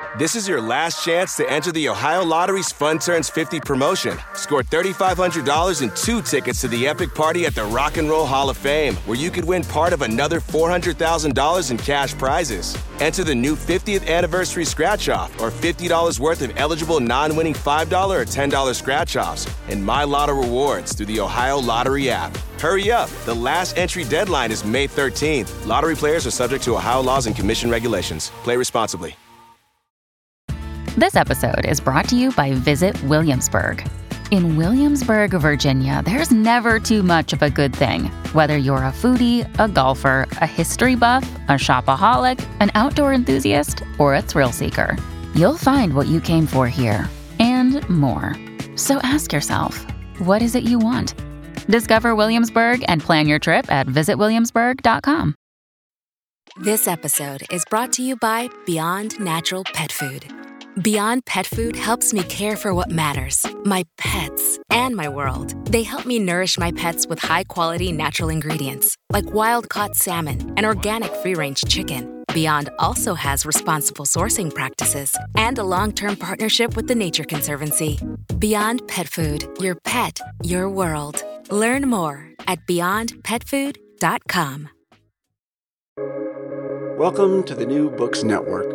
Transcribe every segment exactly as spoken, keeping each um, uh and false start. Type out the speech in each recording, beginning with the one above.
This is your last chance to enter the Ohio Lottery's Fun Turns fifty promotion. Score three thousand five hundred dollars and two tickets to the epic party at the Rock and Roll Hall of Fame, where you could win part of another four hundred thousand dollars in cash prizes. Enter the new fiftieth anniversary scratch-off or fifty dollars worth of eligible non-winning five dollars or ten dollars scratch-offs and My Lotto rewards through the Ohio Lottery app. Hurry up. The last entry deadline is May thirteenth. Lottery players are subject to Ohio laws and commission regulations. Play responsibly. This episode is brought to you by Visit Williamsburg. In Williamsburg, Virginia, there's never too much of a good thing. Whether you're a foodie, a golfer, a history buff, a shopaholic, an outdoor enthusiast, or a thrill seeker, you'll find what you came for here and more. So ask yourself, what is it you want? Discover Williamsburg and plan your trip at visit williamsburg dot com. This episode is brought to you by Beyond Natural Pet Food. Beyond Pet Food helps me care for what matters, my pets, and my world. They help me nourish my pets with high-quality natural ingredients, like wild-caught salmon and organic free-range chicken. Beyond also has responsible sourcing practices and a long-term partnership with the Nature Conservancy. Beyond Pet Food, your pet, your world. Learn more at beyond pet food dot com. Welcome to the New Books Network.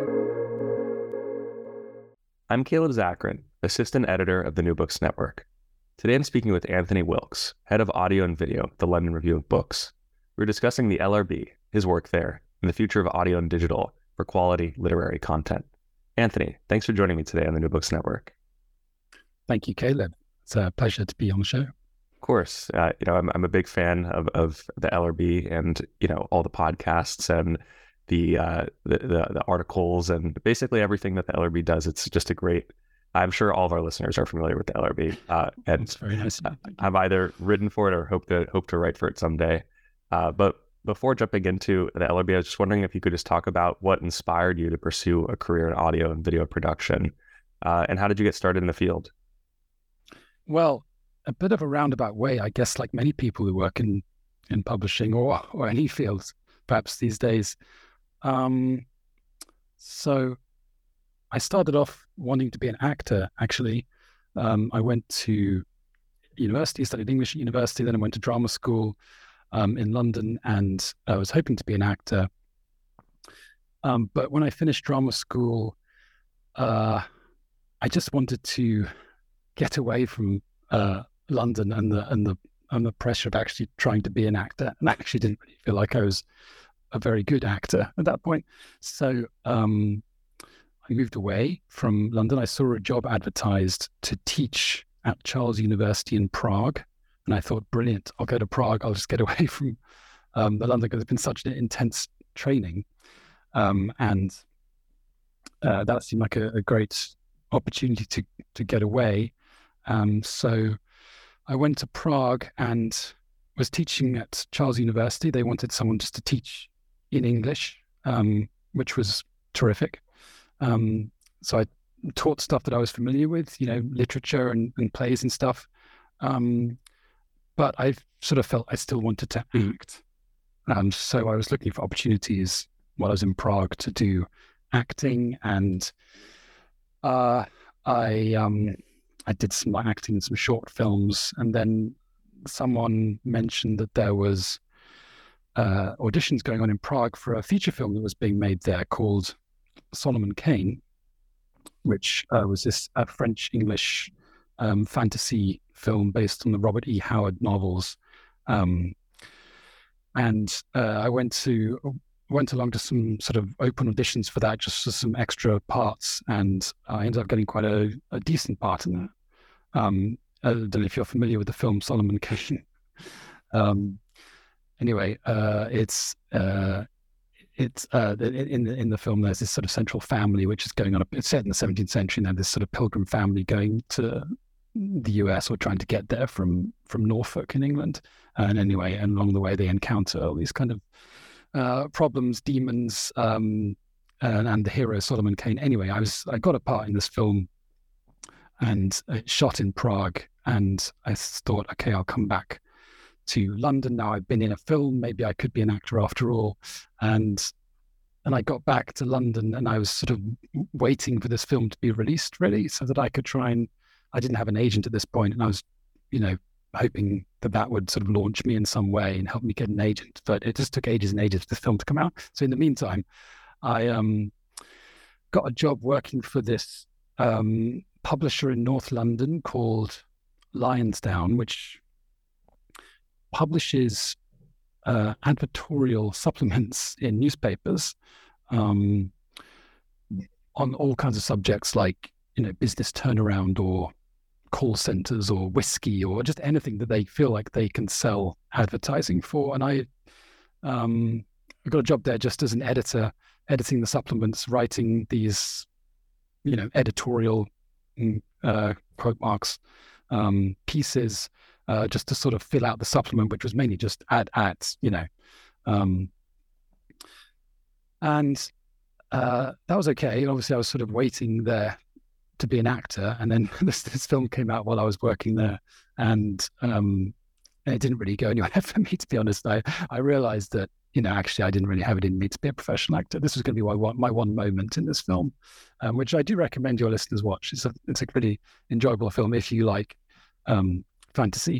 I'm Caleb Zachrin, Assistant Editor of the New Books Network. Today I'm speaking with Anthony Wilkes, Head of Audio and Video at the London Review of Books. We're discussing the L R B, his work there, and the future of audio and digital for quality literary content. Anthony, thanks for joining me today on the New Books Network. Thank you, Caleb. It's a pleasure to be on the show. Of course. Uh, you know, I'm, I'm a big fan of, of the L R B and, you know, all the podcasts and the, uh, the, the the articles and basically everything that the L R B does. It's just a great, I'm sure all of our listeners are familiar with the L R B. Uh, and That's very nice. I've either written for it or hope to hope to write for it someday. Uh, but before jumping into the L R B, I was just wondering if you could just talk about what inspired you to pursue a career in audio and video production, uh, and how did you get started in the field? Well, a bit of a roundabout way, I guess, like many people who work in, in publishing or or any field, perhaps these days. Um, so I started off wanting to be an actor, actually. Um, I went to university, studied English at university, then I went to drama school um, in London, and I was hoping to be an actor. Um, but when I finished drama school, uh, I just wanted to get away from uh, London and the and the and the pressure of actually trying to be an actor, and I actually didn't really feel like I was a very good actor at that point. So um, I moved away from London. I saw a job advertised to teach at Charles University in Prague, and I thought, brilliant! I'll go to Prague. I'll just get away from um, the London because it's been such an intense training, um, and uh, that seemed like a, a great opportunity to to get away. Um, so I went to Prague and was teaching at Charles University. They wanted someone just to teach in English, um, which was terrific. Um, so I taught stuff that I was familiar with, you know, literature and, and plays and stuff. Um, but I sort of felt I still wanted to act. Um, so I was looking for opportunities while I was in Prague to do acting, and uh, I um, I did some like, acting in some short films, and then someone mentioned that there was uh, auditions going on in Prague for a feature film that was being made there called Solomon Kane, which uh, was this uh, French-English um, fantasy film based on the Robert E. Howard novels. Um, and uh, I went to went along to some sort of open auditions for that, just for some extra parts, and I ended up getting quite a, a decent part in that. Um, I don't know if you're familiar with the film Solomon Kane. um, anyway, uh, it's uh, it's uh, in the in the film. There's this sort of central family which is going on. It's set in the seventeenth century, and they have this sort of pilgrim family going to the U S or trying to get there from from Norfolk in England. And anyway, and along the way they encounter all these kind of uh, problems, demons, um, and, and the hero Solomon Kane. Anyway, I was I got a part in this film, and it shot in Prague. And I thought, okay, I'll come back to London now. I've been in a film. Maybe I could be an actor after all. And and I got back to London, and I was sort of waiting for this film to be released, really, so that I could try and, I didn't have an agent at this point, and I was, you know, hoping that that would sort of launch me in some way and help me get an agent. But it just took ages and ages for the film to come out. So in the meantime, I um, got a job working for this um, publisher in North London called Lionsdown, which publishes uh, advertorial supplements in newspapers um, on all kinds of subjects like, you know, business turnaround or call centers or whiskey or just anything that they feel like they can sell advertising for. And I, um, I got a job there just as an editor, editing the supplements, writing these, you know, editorial uh, quote marks um, pieces, uh, just to sort of fill out the supplement, which was mainly just ad ads, you know. Um, and uh, that was okay. And obviously, I was sort of waiting there to be an actor, and then this, this film came out while I was working there, and um, it didn't really go anywhere for me, to be honest. I, I realized that, you know, actually I didn't really have it in me to be a professional actor. This was going to be my one, my one moment in this film, um, which I do recommend your listeners watch. It's a, it's a pretty enjoyable film if you like um, fantasy.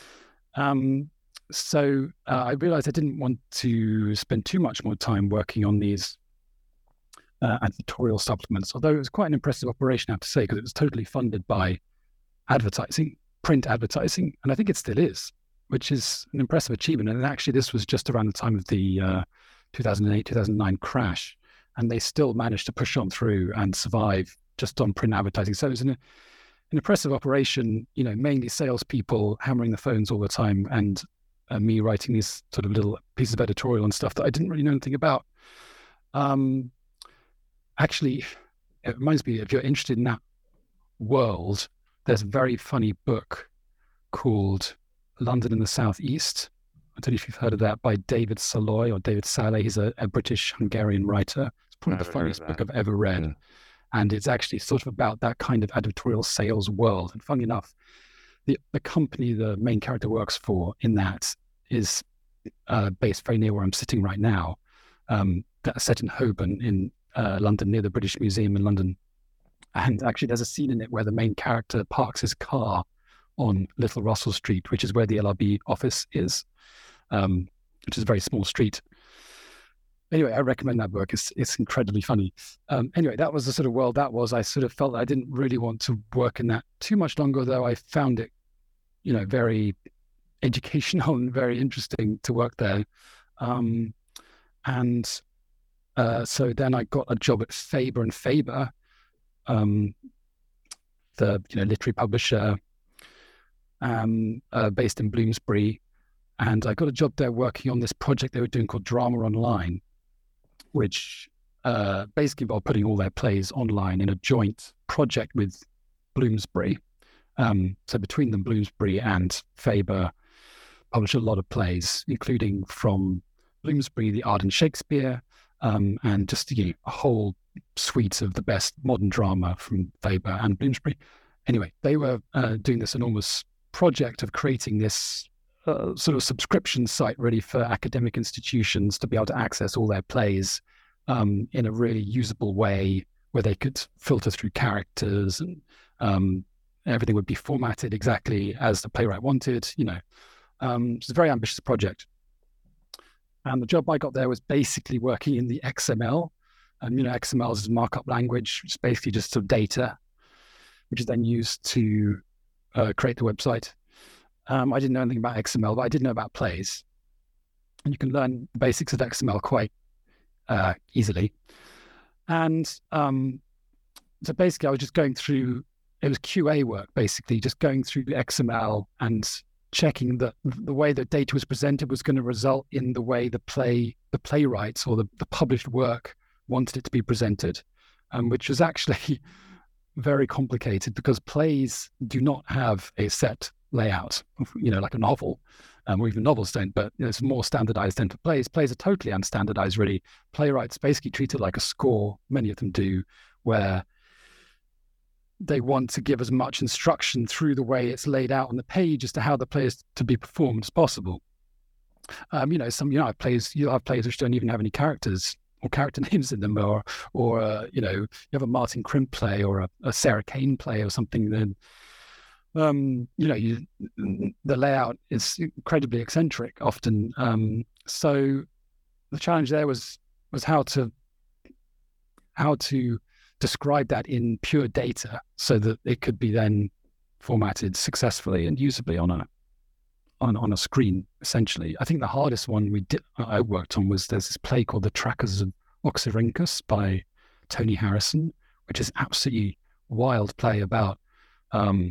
Um, so uh, I realized I didn't want to spend too much more time working on these Uh, advertorial supplements, although it was quite an impressive operation, I have to say, because it was totally funded by advertising, print advertising, and I think it still is, which is an impressive achievement. And actually, this was just around the time of the uh, two thousand eight, two thousand nine crash, and they still managed to push on through and survive just on print advertising. So it was an, an impressive operation, you know, mainly salespeople hammering the phones all the time, and uh, me writing these sort of little pieces of editorial and stuff that I didn't really know anything about. Um, Actually, it reminds me, if you're interested in that world, there's a very funny book called London in the Southeast. I don't know if you've heard of that, by David Saloy or David Saleh. He's a, a British-Hungarian writer. It's probably the funniest book I've ever read. Yeah. And it's actually sort of about that kind of editorial sales world. And funny enough, the, the company the main character works for in that is uh, based very near where I'm sitting right now. Um, that's set in Holborn in Uh, London, near the British Museum in London. And actually there's a scene in it where the main character parks his car on Little Russell Street, which is where the L R B office is, um, which is a very small street. Anyway, I recommend that book. It's, it's incredibly funny. Um, anyway, that was the sort of world that was. I sort of felt that I didn't really want to work in that too much longer, though I found it, you know, very educational and very interesting to work there. Um, and Uh, so then I got a job at Faber and Faber, um, the you know literary publisher um, uh, based in Bloomsbury, and I got a job there working on this project they were doing called Drama Online, which uh, basically involved putting all their plays online in a joint project with Bloomsbury. Um, so between them, Bloomsbury and Faber published a lot of plays, including from Bloomsbury, The Art and Shakespeare. Um, and just you know, a whole suite of the best modern drama from Faber and Bloomsbury. Anyway, they were uh, doing this enormous project of creating this uh, sort of subscription site really for academic institutions to be able to access all their plays um, in a really usable way, where they could filter through characters and um, everything would be formatted exactly as the playwright wanted. You know, um, it's a very ambitious project. And the job I got there was basically working in the X M L. Um, you know, X M L is a markup language. It's basically just some data, which is then used to uh, create the website. Um, I didn't know anything about X M L, but I did know about plays. And you can learn the basics of X M L quite uh, easily. And um, so basically I was just going through, it was Q A work, basically, just going through the X M L and checking that the way the data was presented was going to result in the way the play, the playwrights or the, the published work wanted it to be presented, um, which was actually very complicated because plays do not have a set layout, you know, like a novel, um, or even novels don't, but you know, it's more standardized than for plays. Plays are totally unstandardized, really. Playwrights basically treat it like a score, many of them do, where they want to give as much instruction through the way it's laid out on the page as to how the play is to be performed as possible. Um, you know, some, you know, plays, you'll have plays which don't even have any characters or character names in them, or or uh, you know, you have a Martin Crimp play or a, a Sarah Kane play or something, then um, you know, you, the layout is incredibly eccentric often. Um, so the challenge there was was how to how to describe that in pure data so that it could be then formatted successfully and usably on a on, on a screen, essentially. I think the hardest one we did I worked on was there's this play called The Trackers of Oxyrhynchus by Tony Harrison, which is absolutely wild play about um,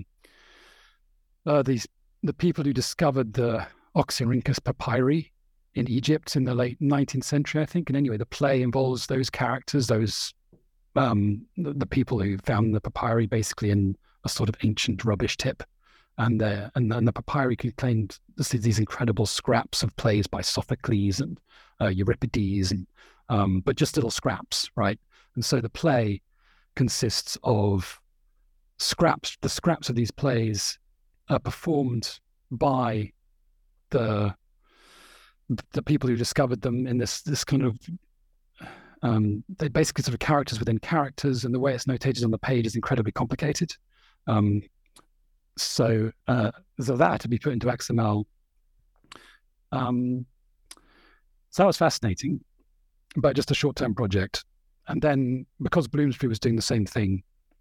uh, these the people who discovered the Oxyrhynchus papyri in Egypt in the late nineteenth century, I think. And anyway, the play involves those characters, those um, the, the people who found the papyri basically in a sort of ancient rubbish tip. And, uh, and, and the papyri contained these incredible scraps of plays by Sophocles and uh, Euripides, and, um, but just little scraps, right? And so the play consists of scraps, the scraps of these plays are performed by the the people who discovered them in this this kind of um, they're basically sort of characters within characters, and the way it's notated on the page is incredibly complicated. Um, so, uh, so that had to be put into X M L. Um, so that was fascinating, but just a short-term project. And then because Bloomsbury was doing the same thing,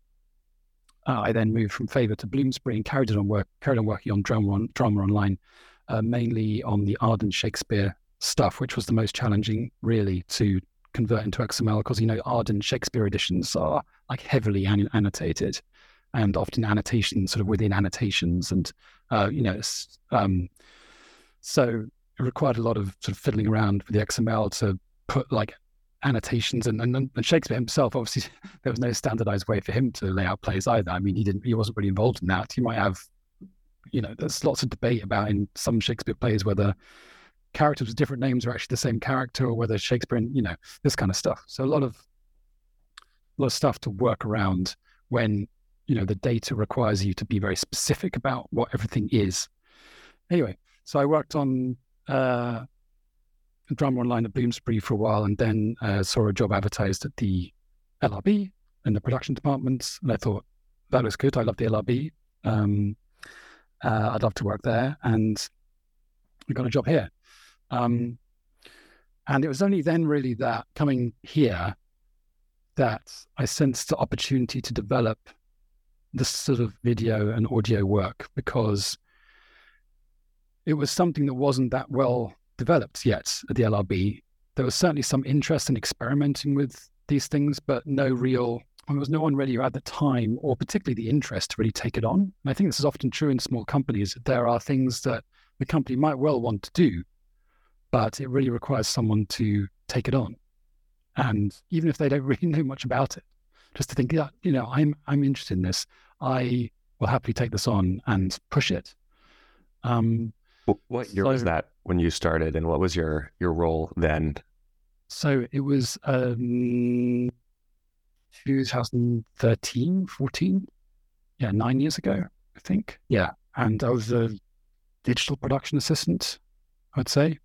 uh, I then moved from Favour to Bloomsbury and carried it on work, carried on working on Drama, on, Drama Online, uh, mainly on the Arden Shakespeare stuff, which was the most challenging, really, to convert into X M L, because, you know, Arden Shakespeare editions are like heavily an- annotated, and often annotations sort of within annotations, and uh, you know, um, so it required a lot of sort of fiddling around with the X M L to put like annotations, and, and, and Shakespeare himself, obviously, there was no standardized way for him to lay out plays either. I mean, he didn't, he wasn't really involved in that. You might have, you know, there's lots of debate about in some Shakespeare plays whether characters with different names are actually the same character, or whether Shakespeare, you know, this kind of stuff. So a lot of, a lot of stuff to work around when, you know, the data requires you to be very specific about what everything is. Anyway, so I worked on uh, Drama Online at Bloomsbury for a while, and then uh, saw a job advertised at the L R B in the production department, and I thought that was good. I love the L R B. Um, uh, I'd love to work there, and I got a job here. Um, and it was only then really that coming here that I sensed the opportunity to develop this sort of video and audio work, because it was something that wasn't that well developed yet at the L R B. There was certainly some interest in experimenting with these things, but no real, there was no one really at the time, or particularly the interest to really take it on. And I think this is often true in small companies. There are things that the company might well want to do, but it really requires someone to take it on. And even if they don't really know much about it, just to think, yeah, you know, I'm I'm interested in this. I will happily take this on and push it. Um, what year so, was that when you started, and what was your your role then? So it was um, twenty thirteen, fourteen, yeah, nine years ago, I think. Yeah, and I was a digital production assistant, I'd say.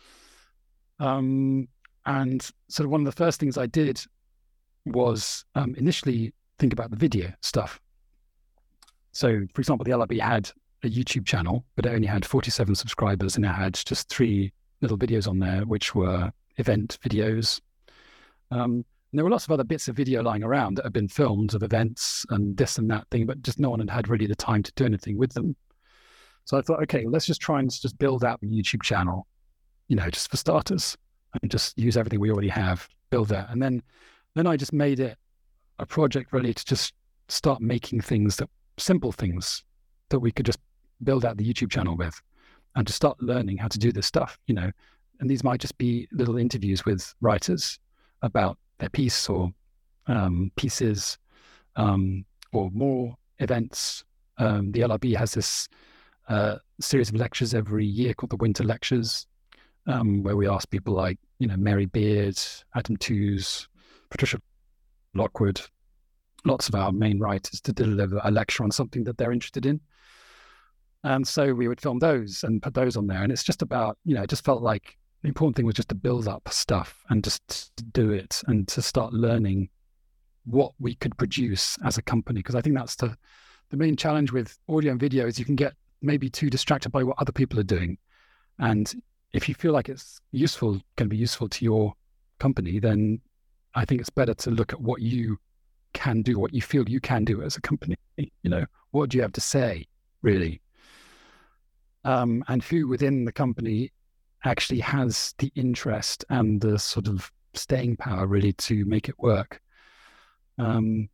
Um, and sort of one of the first things I did was um, initially think about the video stuff. So, for example, the L R B had a YouTube channel, but it only had forty-seven subscribers, and it had just three little videos on there, which were event videos. Um, and there were lots of other bits of video lying around that had been filmed of events and this and that thing, but just no one had had really the time to do anything with them. So I thought, okay, let's just try and just build out the YouTube channel, you know, just for starters, and just use everything we already have, build that. And then, then I just made it a project really to just start making things that, simple things that we could just build out the YouTube channel with, and to start learning how to do this stuff, you know. And these might just be little interviews with writers about their piece, or um, pieces, um, or more events. Um, the L R B has this uh, series of lectures every year called the Winter Lectures, um, where we ask people like, you know, Mary Beard, Adam Tooze, Patricia Lockwood, lots of our main writers to deliver a lecture on something that they're interested in. And so we would film those and put those on there. And it's just about, you know, it just felt like the important thing was just to build up stuff and just to do it and to start learning what we could produce as a company. Because I think that's the, the main challenge with audio and video is you can get maybe too distracted by what other people are doing. And if you feel like it's useful, going to be useful to your company, then I think it's better to look at what you can do, what you feel you can do as a company. You know, what do you have to say, really? Um, and who within the company actually has the interest and the sort of staying power, really, to make it work. Um,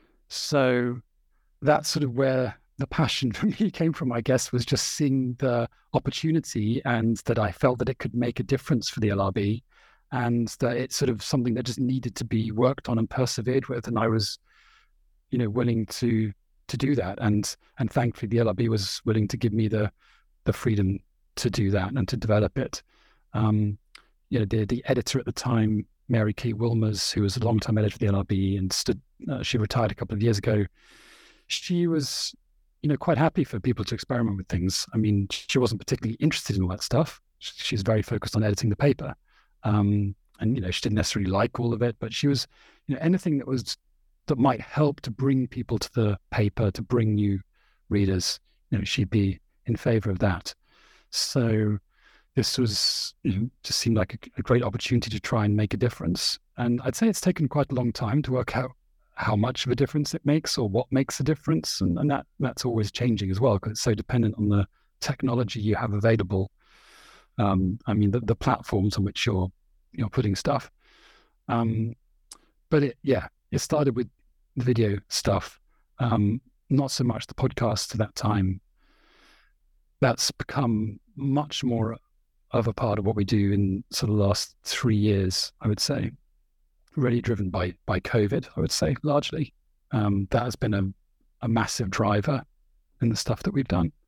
so that's sort of where the passion for me came from, I guess, was just seeing the opportunity and that I felt that it could make a difference for the L R B and that it's sort of something that just needed to be worked on and persevered with. And I was, you know, willing to to do that. And and thankfully the L R B was willing to give me the the freedom to do that and to develop it. Um, you know, the the editor at the time, Mary Kay Wilmers, who was a long-time editor of the L R B and stood, uh, she retired a couple of years ago. She was, you know, quite happy for people to experiment with things. I mean, she wasn't particularly interested in all that stuff. She's very focused on editing the paper. Um, and, you know, she didn't necessarily like all of it, but she was, you know, anything that was, that might help to bring people to the paper, to bring new readers, you know, she'd be in favor of that. So this was, you know, just seemed like a, a great opportunity to try and make a difference. And I'd say it's taken quite a long time to work out how much of a difference it makes or what makes a difference. And, and that that's always changing as well, because it's so dependent on the technology you have available. Um, I mean, the, the platforms on which you're, you're putting stuff. Um, but it, yeah, it started with the video stuff, um, not so much the podcast at that time. That's become much more of a part of what we do in sort of the last three years, I would say. Really driven by by COVID, I would say, largely. Um, that has been a, a massive driver in the stuff that we've done.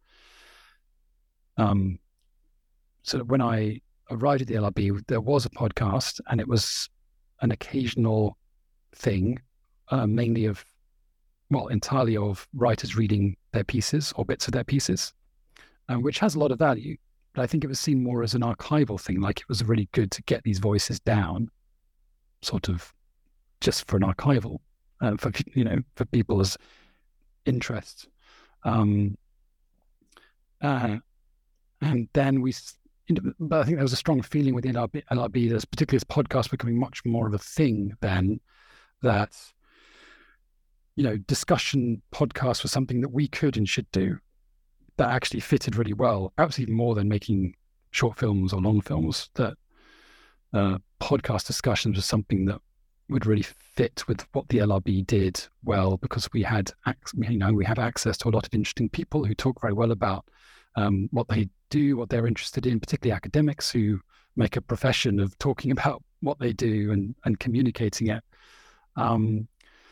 Um, so when I arrived at the L R B, there was a podcast, and it was an occasional thing, uh, mainly of, well, entirely of writers reading their pieces or bits of their pieces, um, which has a lot of value. But I think it was seen more as an archival thing, like it was really good to get these voices down, sort of just for an archival, uh, for, you know, for people's interest. Um, uh, and then we, you know, but I think there was a strong feeling within L R B, L R B that particularly as podcasts becoming much more of a thing then, that, you know, discussion podcasts was something that we could and should do that actually fitted really well, perhaps even more than making short films or long films, that uh, podcast discussions was something that would really fit with what the L R B did well, because we had, you know, we have access to a lot of interesting people who talk very well about um, what they do, what they're interested in, particularly academics who make a profession of talking about what they do and, and communicating it. Um,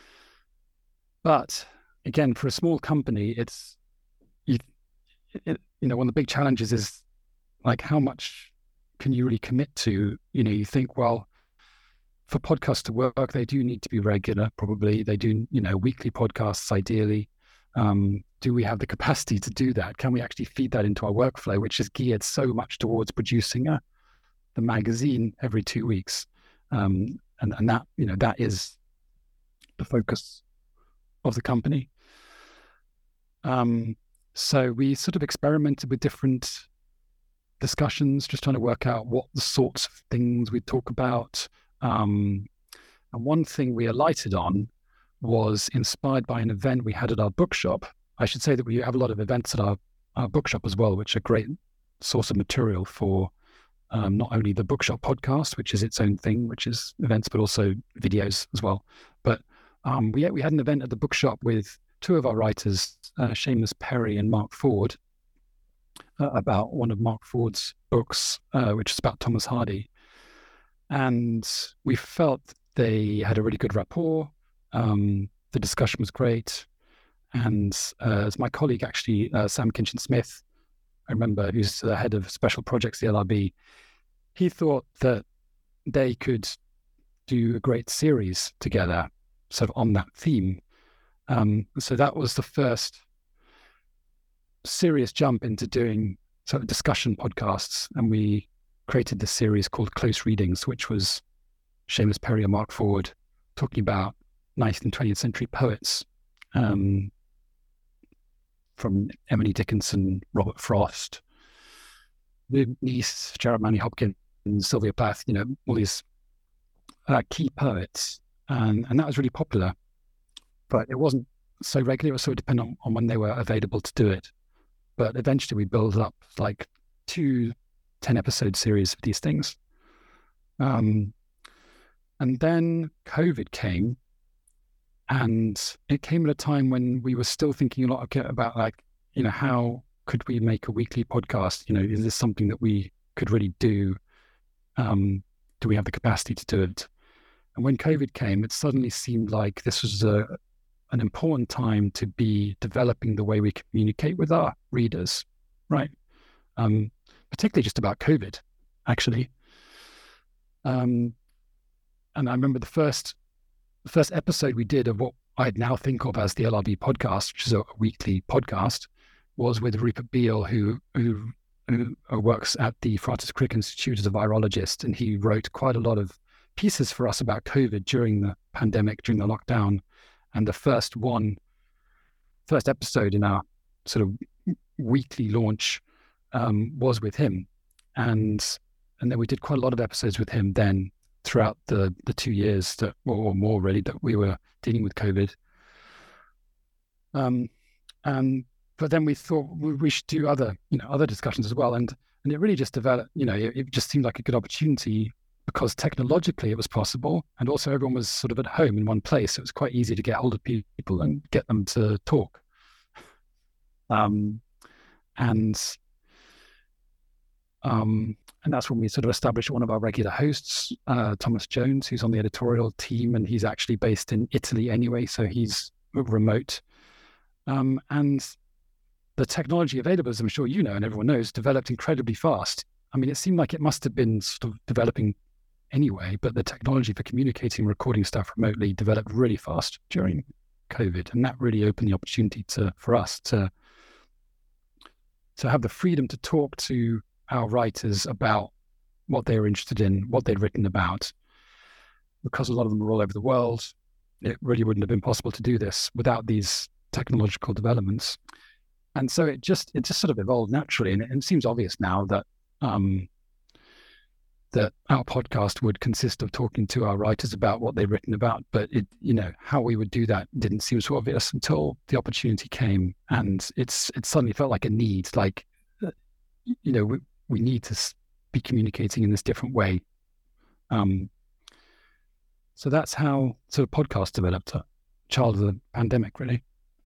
but again, for a small company, it's, you, it, you know, one of the big challenges is like, how much can you really commit to? You know, you think, well, for podcasts to work, they do need to be regular, probably. They do, you know, weekly podcasts, ideally. Um, do we have the capacity to do that? Can we actually feed that into our workflow, which is geared so much towards producing a, the magazine every two weeks? Um, and, and that, you know, that is the focus of the company. Um, so we sort of experimented with different discussions, just trying to work out what the sorts of things we talk about. Um, and one thing we alighted on was inspired by an event we had at our bookshop. I should say that we have a lot of events at our, our bookshop as well, which are a great source of material for um, not only the bookshop podcast, which is its own thing, which is events, but also videos as well. But um, we, we had an event at the bookshop with two of our writers, uh, Seamus Perry and Mark Ford, uh, about one of Mark Ford's books, uh, which is about Thomas Hardy. And we felt they had a really good rapport. Um, the discussion was great. And uh, as my colleague, actually, uh, Sam Kinchin-Smith, I remember, who's the head of special projects at the L R B, he thought that they could do a great series together, sort of on that theme. Um, so that was the first serious jump into doing sort of discussion podcasts. And we created this series called Close Readings, which was Seamus Perry and Mark Ford talking about nineteenth and twentieth century poets, um, from Emily Dickinson, Robert Frost, William Yeats, Gerard Manley Hopkins, Sylvia Plath, you know, all these uh, key poets. And, and that was really popular, but it wasn't so regular. It was sort of dependent on, on when they were available to do it. But eventually we built up like two ten episode series of these things. Um, and then COVID came, and it came at a time when we were still thinking a lot about, like, you know, how could we make a weekly podcast? You know, is this something that we could really do? Um, do we have the capacity to do it? And when COVID came, it suddenly seemed like this was a, an important time to be developing the way we communicate with our readers, right? Um, particularly just about COVID, actually. Um, and I remember the first the first episode we did of what I'd now think of as the L R B podcast, which is a, a weekly podcast, was with Rupert Beale, who who, who works at the Francis Crick Institute as a virologist, and he wrote quite a lot of pieces for us about COVID during the pandemic, during the lockdown. And the first one, first episode in our sort of weekly launch um, was with him. And and then we did quite a lot of episodes with him then throughout the the two years that, or more really, that we were dealing with COVID. Um, and but then we thought we should do other, you know, other discussions as well. And and it really just developed, you know, it, it just seemed like a good opportunity because technologically it was possible, and also everyone was sort of at home in one place. So it was quite easy to get hold of people and get them to talk. Um, and um, and that's when we sort of established one of our regular hosts, uh, Thomas Jones, who's on the editorial team, and he's actually based in Italy anyway, so he's remote. Um, and the technology available, as I'm sure you know and everyone knows, developed incredibly fast. I mean, it seemed like it must have been sort of developing anyway, but the technology for communicating and recording stuff remotely developed really fast during COVID, and that really opened the opportunity to for us to to have the freedom to talk to our writers about what they were interested in, what they'd written about. Because a lot of them were all over the world, it really wouldn't have been possible to do this without these technological developments. And so it just it just sort of evolved naturally, and it, it seems obvious now that um, that our podcast would consist of talking to our writers about what they've written about. But it, you know, how we would do that didn't seem so obvious until the opportunity came, and it's it suddenly felt like a need. Like, you know, we we need to be communicating in this different way. Um, so that's how sort of podcast developed, a child of the pandemic, really.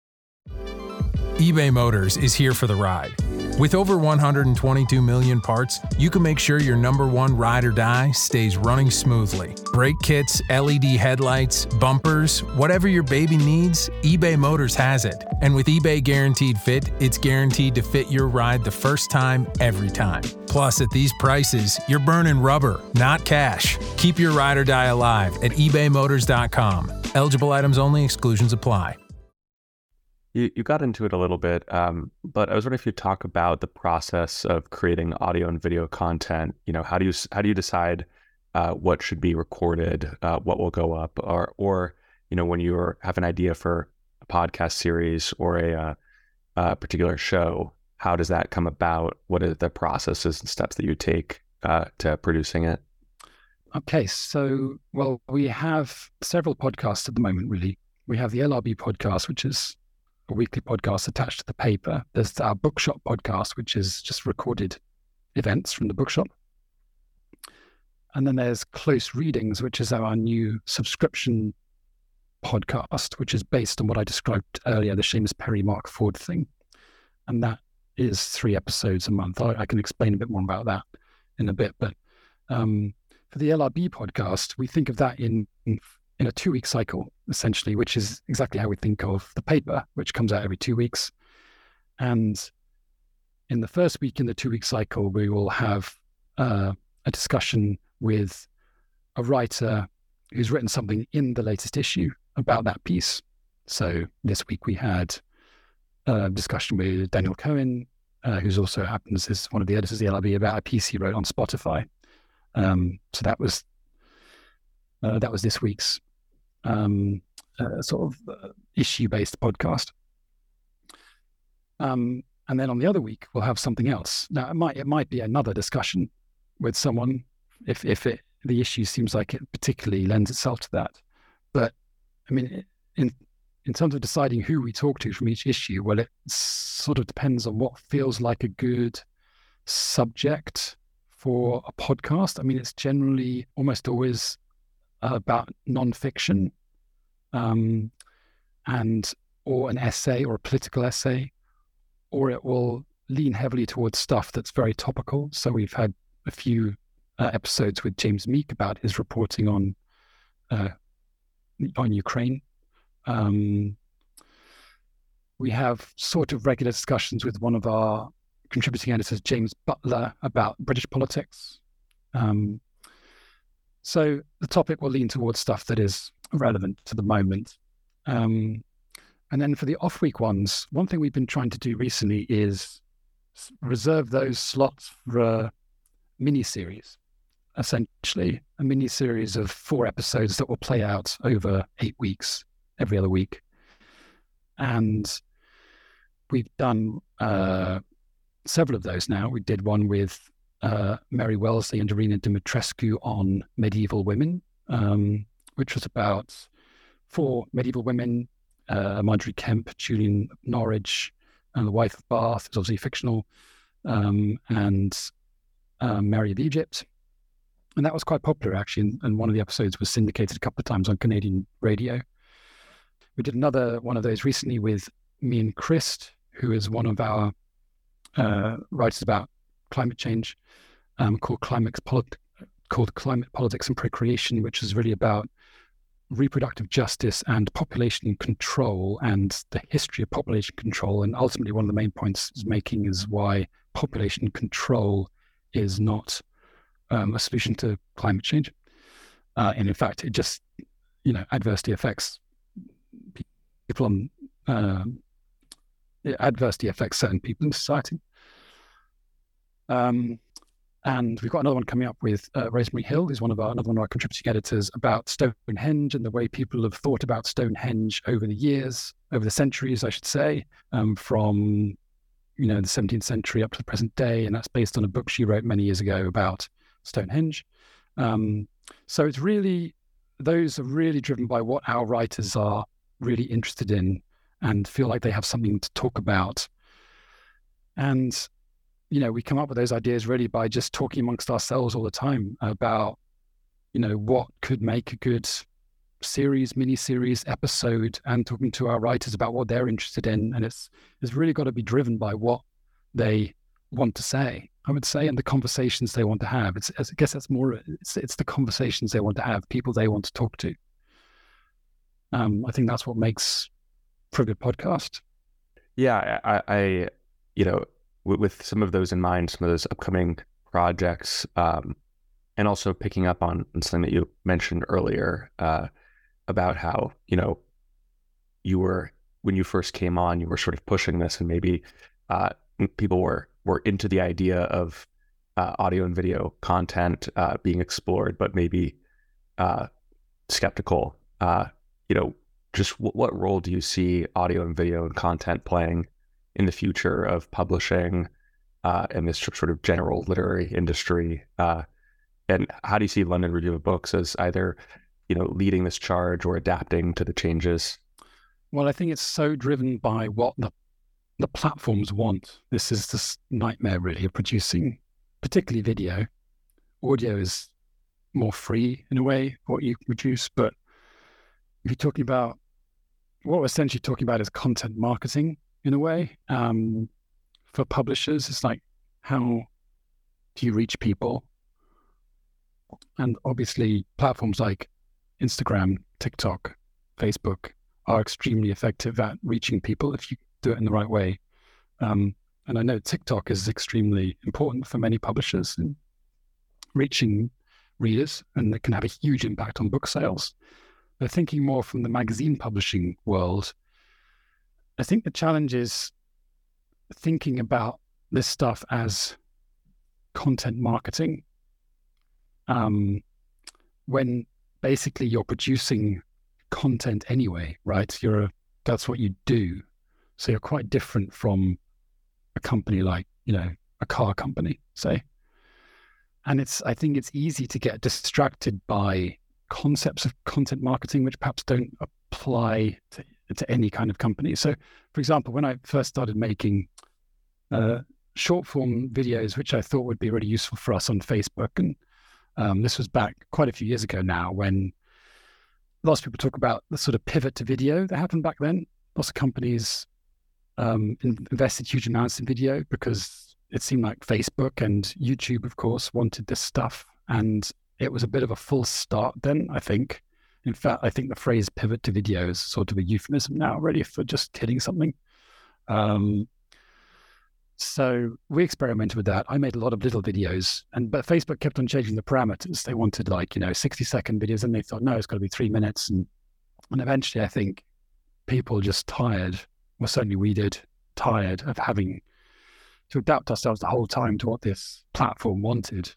eBay Motors is here for the ride. With over one hundred twenty-two million parts, you can make sure your number one ride or die stays running smoothly. Brake kits, L E D headlights, bumpers, whatever your baby needs, eBay Motors has it. And with eBay Guaranteed Fit, it's guaranteed to fit your ride the first time, every time. Plus, at these prices, you're burning rubber, not cash. Keep your ride or die alive at ebay motors dot com. Eligible items only, exclusions apply. You, you got into it a little bit, um, but I was wondering if you talk about the process of creating audio and video content. You know, how do you how do you decide uh, what should be recorded, uh, what will go up, or or you know, when you have an idea for a podcast series or a, uh, a particular show, how does that come about? What are the processes and steps that you take uh, to producing it? Okay, so well, we have several podcasts at the moment. Really, we have the L R B podcast, which is a weekly podcast attached to the paper. There's our Bookshop podcast, which is just recorded events from the bookshop. And then there's Close Readings, which is our new subscription podcast, which is based on what I described earlier, the Seamus Perry Mark Ford thing. And that is three episodes a month. I, I can explain a bit more about that in a bit. But um, for the L R B podcast, we think of that in, in in a two-week cycle, essentially, which is exactly how we think of the paper, which comes out every two weeks. And in the first week in the two-week cycle, we will have uh, a discussion with a writer who's written something in the latest issue about that piece. So this week we had a discussion with Daniel Cohen, uh, who's also happens is one of the editors of the L R B, about a piece he wrote on Spotify. Um, so that was uh, that was this week's um, uh, sort of uh, issue-based podcast. Um, and then on the other week, we'll have something else. Now, it might it might be another discussion with someone if if it, the issue seems like it particularly lends itself to that. But I mean, in in terms of deciding who we talk to from each issue, well, it sort of depends on what feels like a good subject for a podcast. I mean, it's generally almost always about nonfiction, um, and or an essay or a political essay, or it will lean heavily towards stuff that's very topical. So we've had a few uh, episodes with James Meek about his reporting on uh, on Ukraine. Um, we have sort of regular discussions with one of our contributing editors, James Butler, about British politics. Um, so the topic will lean towards stuff that is relevant to the moment. Um, and then for the off-week ones, one thing we've been trying to do recently is reserve those slots for a mini-series, essentially a mini-series of four episodes that will play out over eight weeks, every other week. And we've done uh, several of those now. We did one with uh, Mary Wellesley and Irina Dimitrescu on medieval women, um, which was about four medieval women, uh, Marjorie Kemp, Julian Norwich, and the wife of Bath, is obviously fictional, um, and um, Mary of Egypt. And that was quite popular, actually, and, and one of the episodes was syndicated a couple of times on Canadian radio. We did another one of those recently with Mian Christ, who is one of our uh, writers about climate change, um, called Climate Polit- called Climate Politics and Procreation, which is really about reproductive justice and population control and the history of population control. And ultimately, one of the main points it's making is why population control is not um, a solution to climate change. Uh, and in fact, it just, you know, adversely affects people on, um, it adversely affects certain people in society. Um, and we've got another one coming up with uh, Rosemary Hill, who's one of our another one of our contributing editors, about Stonehenge and the way people have thought about Stonehenge over the years, over the centuries, I should say, um, from you know the seventeenth century up to the present day, and that's based on a book she wrote many years ago about Stonehenge. Um, so it's really those are really driven by what our writers are really interested in and feel like they have something to talk about. And you know, we come up with those ideas really by just talking amongst ourselves all the time about, you know, what could make a good series, mini-series, episode, and talking to our writers about what they're interested in. And it's it's really got to be driven by what they want to say, I would say, and the conversations they want to have. It's, I guess that's more, it's, it's the conversations they want to have, people they want to talk to. Um, I think that's what makes for a good podcast. Yeah, I, I you know, with some of those in mind, some of those upcoming projects, um, and also picking up on, on something that you mentioned earlier uh, about how, you know, you were, when you first came on, you were sort of pushing this, and maybe uh, people were, were into the idea of uh, audio and video content uh, being explored, but maybe uh, skeptical. Uh, you know, just w- what role do you see audio and video and content playing in the future of publishing uh, and this sort of general literary industry? Uh, and how do you see London Review of Books as either, you know, leading this charge or adapting to the changes? Well, I think it's so driven by what the the platforms want. This is this nightmare, really, of producing, particularly video. Audio is more free in a way, what you produce, but if you're talking about, what we're essentially talking about is content marketing, in a way, um, for publishers. It's like, how do you reach people? And obviously platforms like Instagram, TikTok, Facebook are extremely effective at reaching people if you do it in the right way. Um, and I know TikTok is extremely important for many publishers in reaching readers, and it can have a huge impact on book sales. But thinking more from the magazine publishing world, I think the challenge is thinking about this stuff as content marketing, um, when basically you're producing content anyway, right? You're a, that's what you do. So you're quite different from a company like, you know, a car company, say. And it's, I think it's easy to get distracted by concepts of content marketing, which perhaps don't apply to, to any kind of company. So, for example, when I first started making uh, short form videos, which I thought would be really useful for us on Facebook, and um, this was back quite a few years ago now, when lots of people talk about the sort of pivot to video that happened back then. Lots of companies um, invested huge amounts in video because it seemed like Facebook and YouTube, of course, wanted this stuff. And it was a bit of a false start then, I think. In fact, I think the phrase pivot to video is sort of a euphemism now, really, for just killing something. Um, so we experimented with that. I made a lot of little videos, and but Facebook kept on changing the parameters. They wanted like, you know, sixty second videos, and they thought, no, it's got to be three minutes. And, and eventually, I think people just tired, well, certainly we did, tired of having to adapt ourselves the whole time to what this platform wanted.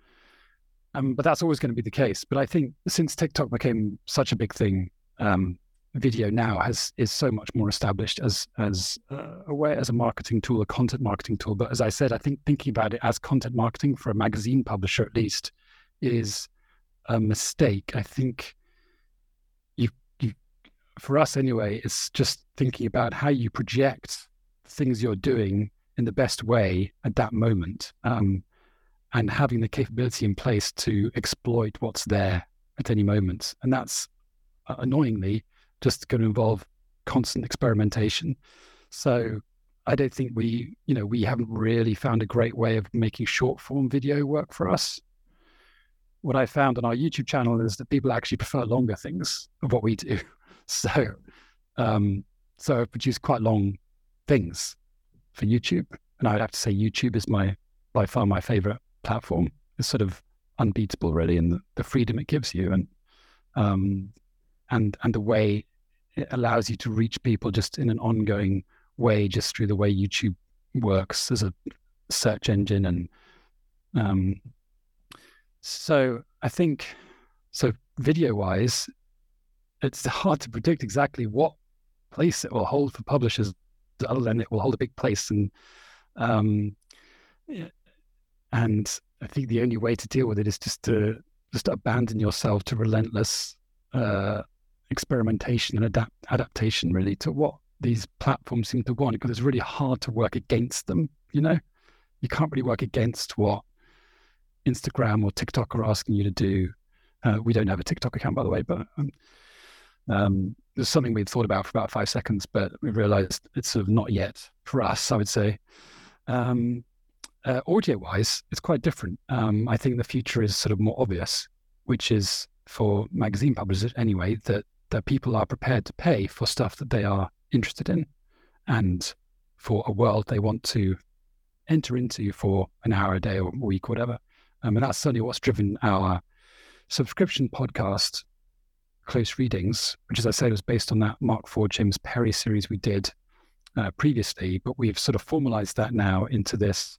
Um, but that's always going to be the case. But I think since TikTok became such a big thing, um, video now has is so much more established as as uh, a way, as a marketing tool, a content marketing tool. But as I said, I think thinking about it as content marketing for a magazine publisher, at least, is a mistake. I think you, you for us anyway, it's just thinking about how you project things you're doing in the best way at that moment, um, and having the capability in place to exploit what's there at any moment. And that's uh, annoyingly just going to involve constant experimentation. So I don't think we, you know, we haven't really found a great way of making short form video work for us. What I found on our YouTube channel is that people actually prefer longer things of what we do. So, um, so I've produced quite long things for YouTube. And I would have to say YouTube is my, by far my favorite platform. It's sort of unbeatable really in the, the freedom it gives you, and, um, and, and the way it allows you to reach people just in an ongoing way, just through the way YouTube works as a search engine. And, um, so I think, so video wise, it's hard to predict exactly what place it will hold for publishers, other than it will hold a big place. And um, and I think the only way to deal with it is just to just abandon yourself to relentless uh, experimentation and adapt adaptation, really, to what these platforms seem to want, because it's really hard to work against them. You know, you can't really work against what Instagram or TikTok are asking you to do. Uh, we don't have a TikTok account, by the way, but um, um, there's something we'd thought about for about five seconds, but we realized it's sort of not yet for us, I would say. Um, uh, audio-wise, it's quite different. Um, I think the future is sort of more obvious, which is for magazine publishers anyway, that, that people are prepared to pay for stuff that they are interested in and for a world they want to enter into for an hour a day or a week, whatever. Um, and that's certainly what's driven our subscription podcast, Close Readings, which, as I said, was based on that Mark Ford, James Perry series we did uh, previously, but we've sort of formalized that now into this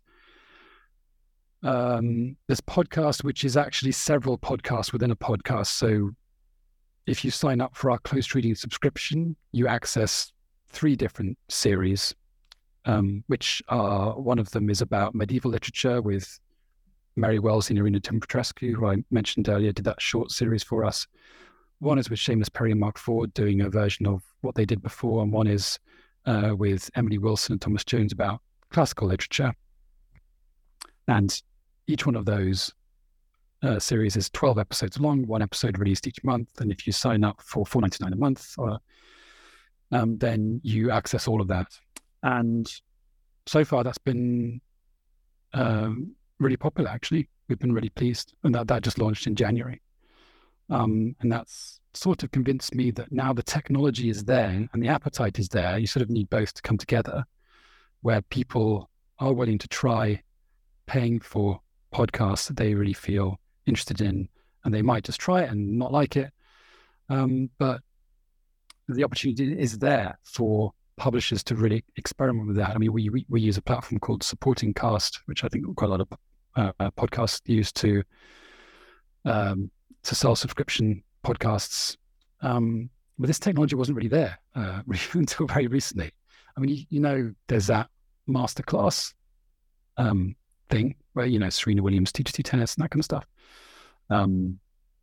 um, this podcast, which is actually several podcasts within a podcast. So if you sign up for our Close Reading subscription, you access three different series, um, which are, one of them is about medieval literature with Mary Wells and Irina Tim-Petrescu, who I mentioned earlier, did that short series for us. One is with Seamus Perry and Mark Ford doing a version of what they did before, and one is uh, with Emily Wilson and Thomas Jones about classical literature. And each one of those uh, series is twelve episodes long, one episode released each month. And if you sign up for four dollars and ninety-nine cents a month, or, um, then you access all of that. And so far, that's been um, really popular, actually. We've been really pleased. And that, that just launched in January. Um, and that's sort of convinced me that now the technology is there and the appetite is there. You sort of need both to come together, where people are willing to try paying for podcasts that they really feel interested in, and they might just try it and not like it. Um, but the opportunity is there for publishers to really experiment with that. I mean, we we, we use a platform called Supporting Cast, which I think quite a lot of uh, podcasts use to um, to sell subscription podcasts. Um, but this technology wasn't really there uh, until very recently. I mean, you, you know, there's that masterclass um, thing where, you know, Serena Williams teaches you tennis and that kind of stuff, um,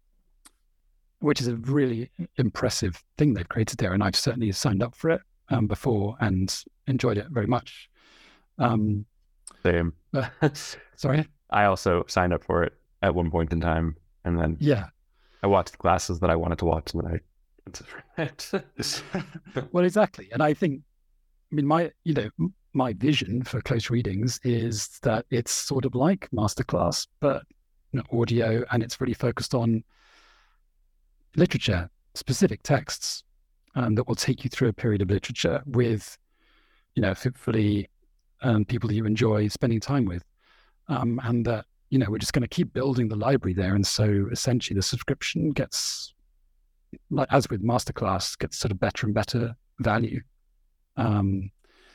which is a really impressive thing they've created there. And I've certainly signed up for it um, before and enjoyed it very much. Um, Same. Uh, sorry? I also signed up for it at one point in time. And then yeah, I watched the classes that I wanted to watch and then I well, exactly. And I think, I mean, my, you know, my vision for Close Readings is that it's sort of like Masterclass, but you know, audio, and it's really focused on literature, specific texts um, that will take you through a period of literature with, you know, hopefully um, people that you enjoy spending time with. Um, and that, you know, we're just going to keep building the library there. And so essentially the subscription gets, like as with Masterclass, gets sort of better and better value. Um,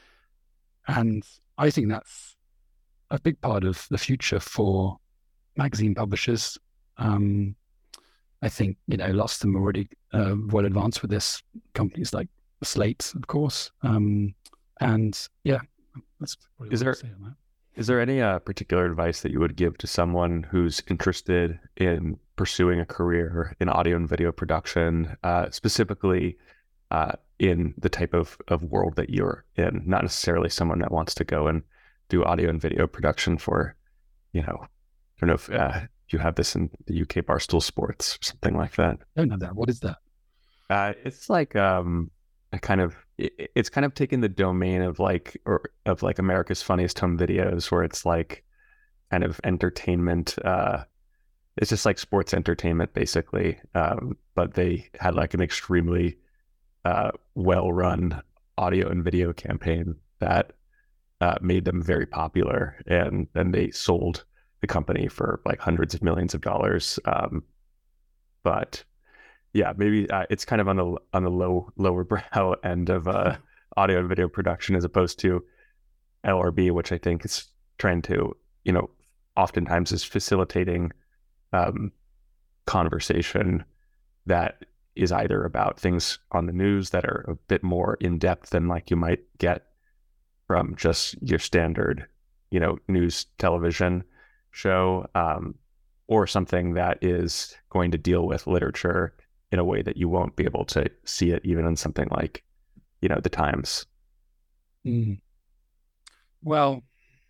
and I think that's a big part of the future for magazine publishers. Um, I think, you know, lots of them are already uh, well advanced with this, companies like Slate, of course. Um, and yeah, that's what is I there, say on that. Is there any uh, particular advice that you would give to someone who's interested in pursuing a career in audio and video production, uh, specifically uh, in the type of, of world that you're in, not necessarily someone that wants to go and do audio and video production for, you know, I don't know if uh, you have this in the U K, Barstool Sports or something like that. I don't know that. What is that? Uh, it's like um, a kind of, it, it's kind of taken the domain of like, or of like America's Funniest Home Videos, where it's like kind of entertainment. Uh, it's just like sports entertainment, basically. Um, but they had like an extremely uh, well-run audio and video campaign that uh, made them very popular, and then they sold the company for like hundreds of millions of dollars. Um, but yeah, maybe uh, it's kind of on the on the low lower brow end of uh, audio and video production, as opposed to L R B, which I think is trying to, you know, oftentimes is facilitating um, conversation that is either about things on the news that are a bit more in depth than like you might get from just your standard, you know, news television show, um, or something that is going to deal with literature in a way that you won't be able to see it even in something like, you know, the Times. Mm. Well,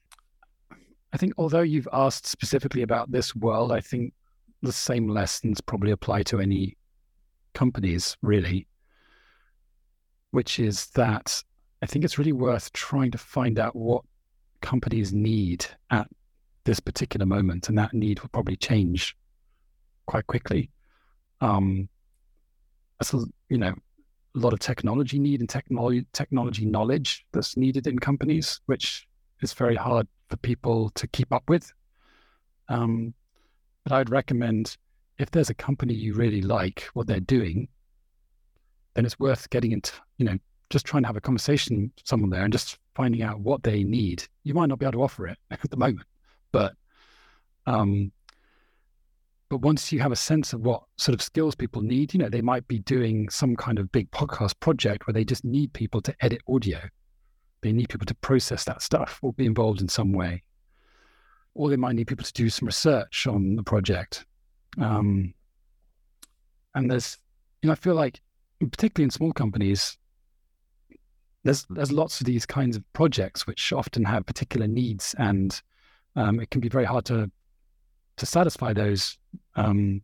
I think although you've asked specifically about this world, I think the same lessons probably apply to any companies, really, which is that I think it's really worth trying to find out what companies need at this particular moment, and that need will probably change quite quickly. Um, that's a, you know, a lot of technology need and technology technology knowledge that's needed in companies, which is very hard for people to keep up with. Um, but I'd recommend, if there's a company you really like what they're doing, then it's worth getting into, you know, just trying to have a conversation with someone there and just finding out what they need. You might not be able to offer it at the moment, but um, but once you have a sense of what sort of skills people need, you know, they might be doing some kind of big podcast project where they just need people to edit audio. They need people to process that stuff or be involved in some way. Or they might need people to do some research on the project. Um, and there's, you know, I feel like, particularly in small companies, there's there's lots of these kinds of projects which often have particular needs, and um, it can be very hard to to satisfy those um,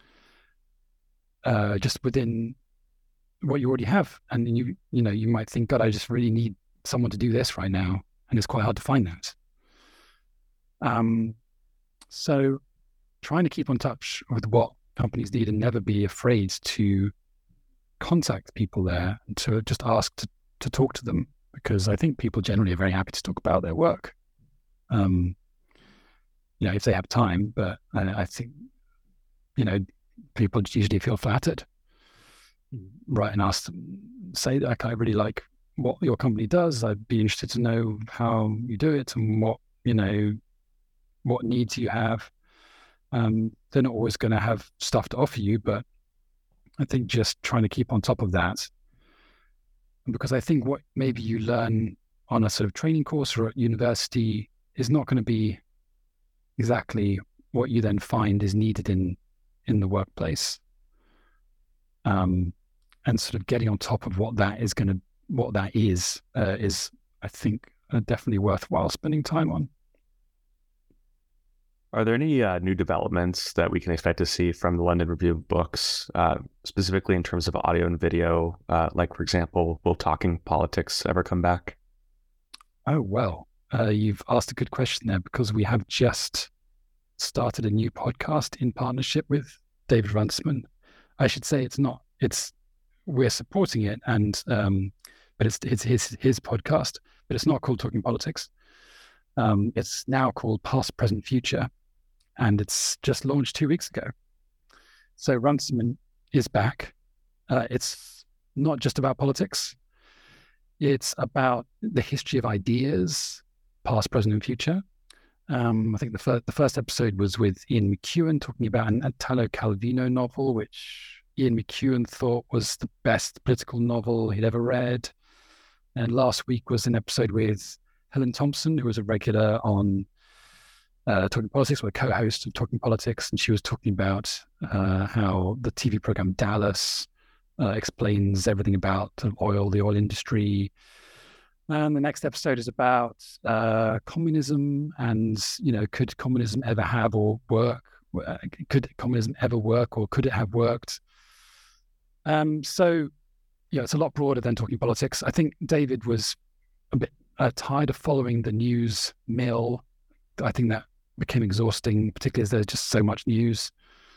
uh, just within what you already have. And then you you know you might think, God, I just really need someone to do this right now, and it's quite hard to find that. Um, so trying to keep in touch with what companies need and never be afraid to contact people there and to just ask to, to talk to them, because I think people generally are very happy to talk about their work, um, you know, if they have time. But I, I think, you know, people usually feel flattered, right, and ask them, say, like, I really like what your company does. I'd be interested to know how you do it and what, you know, what needs you have. Um, they're not always going to have stuff to offer you, but I think just trying to keep on top of that. Because I think what maybe you learn on a sort of training course or at university is not going to be exactly what you then find is needed in, in the workplace. Um, and sort of getting on top of what that is going to, what that is, uh, is, I think, uh, definitely worthwhile spending time on. Are there any uh, new developments that we can expect to see from the London Review of Books, uh, specifically in terms of audio and video? Uh, like, for example, will Talking Politics ever come back? Oh, well, uh, you've asked a good question there, because we have just started a new podcast in partnership with David Runciman. I should say it's not, it's, we're supporting it, and um, but it's, it's his, his podcast, but it's not called Talking Politics. Um, it's now called Past, Present, Future. And it's just launched two weeks ago. So Runciman is back. Uh, it's not just about politics. It's about the history of ideas, past, present, and future. Um, I think the, fir- the first episode was with Ian McEwan, talking about an Italo Calvino novel, which Ian McEwan thought was the best political novel he'd ever read. And last week was an episode with Helen Thompson, who was a regular on Uh, Talking Politics, or a co-host of Talking Politics, and she was talking about uh, how the T V program Dallas uh, explains everything about oil, the oil industry. And the next episode is about uh, communism, and you know, could communism ever have or work? Could communism ever work, or could it have worked? Um, so, yeah, it's a lot broader than Talking Politics. I think David was a bit uh, tired of following the news mill. I think that became exhausting, particularly as there's just so much news.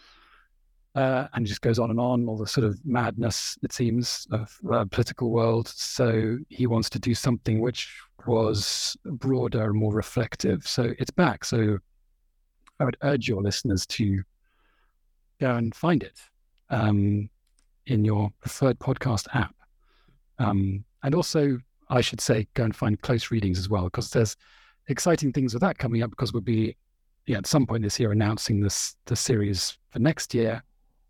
Uh, and it just goes on and on, all the sort of madness, it seems, of the uh, political world. So he wants to do something which was broader and more reflective. So it's back. So I would urge your listeners to go and find it um, in your preferred podcast app. Um, and also, I should say, go and find Close Readings as well, because there's exciting things with that coming up, because we'll be, yeah, at some point this year announcing this the series for next year.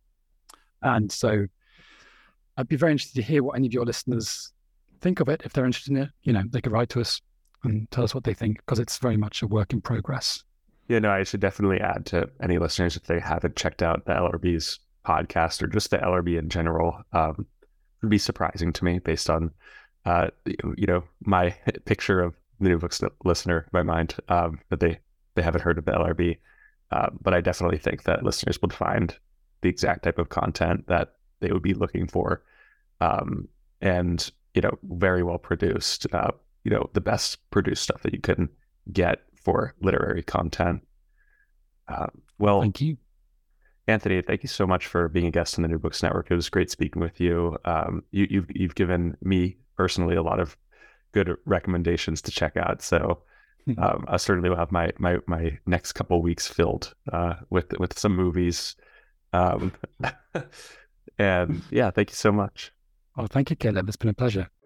And so I'd be very interested to hear what any of your listeners think of it. If they're interested in it, you know, they could write to us and tell us what they think, because it's very much a work in progress. Yeah, no, I should definitely add to any listeners, if they haven't checked out the L R B's podcast or just the L R B in general, um, it would be surprising to me based on, uh, you know, my picture of the New Books listener in my mind, um, that they, they haven't heard of the L R B. Uh, but I definitely think that listeners would find the exact type of content that they would be looking for. Um, and, you know, very well produced, uh, you know, the best produced stuff that you can get for literary content. Uh, well, thank you, Anthony. Thank you so much for being a guest on the New Books Network. It was great speaking with you. Um, you you've, you've given me personally a lot of good recommendations to check out. So um, I certainly will have my my my next couple of weeks filled uh, with with some movies. Um, and yeah, thank you so much. Oh, thank you, Caleb. It's been a pleasure.